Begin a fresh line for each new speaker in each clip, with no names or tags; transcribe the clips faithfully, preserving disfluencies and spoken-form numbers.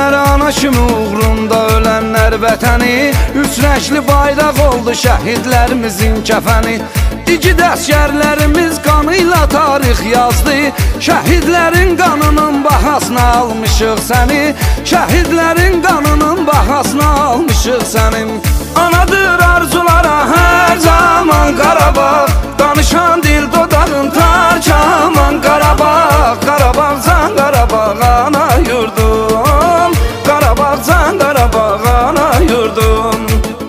Şəhidlər ana kimi uğrunda ölənlər vətəni, üç rəngli bayraq oldu şəhidlərimizin kəfəni. İgid əsgərlərimiz qanıyla tarix yazdı, şəhidlərin qanının bahasına almışıq səni, şəhidlərin qanının bahasına almışıq sənin. Anadır arzulara hər zaman Qarabağ, danışan dil dodağın tarçaman Qarabağ. Qarabağcan Qarabağ ana yurdum, Qarabağcan Qarabağ ana yurdum.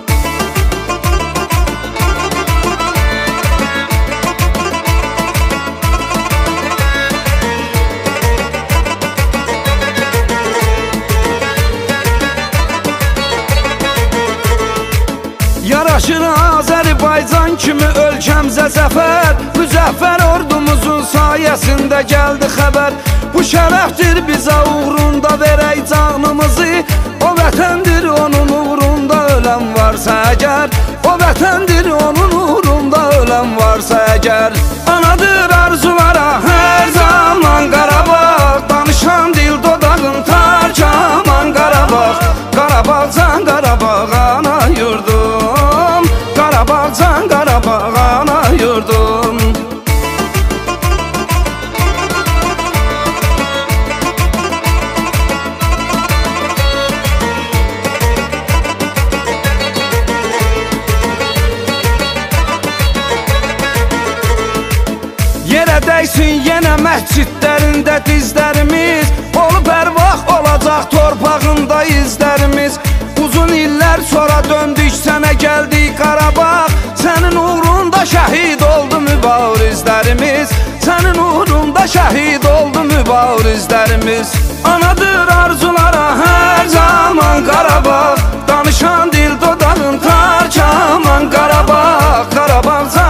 Yaraşır Azərbaycan kimi ölkəmizə zəfər, müzəffər ordumuzun sayəsində gəldi xəbər. Bu şərəfdir bizə uğrunda verək canımızı, o vətəndir onun uğrunda ölən varsa əgər, o vətəndir onun uğrunda ölən varsa əgər. Anadır arzulara hər zaman Qarabağ, danışan dil dodağın tarçaman Qarabağ. Qarabağcan Qarabağ ana yurdum, Qarabağcan Qarabağ ana yurdum. Yerə dəysin yenə məscidlərində dizlərimiz, olub hər vaxt olacaq torpağında izlərimiz. Uzun illər sonra döndük sənə gəldik Qarabağ, sənin uğrunda şəhid oldu mübarizlərimiz, sənin uğrunda şəhid oldu mübarizlərimiz. Anadır arzulara hər zaman Qarabağ, danışan dil dodağın tarçaman Qarabağ. Qarabağ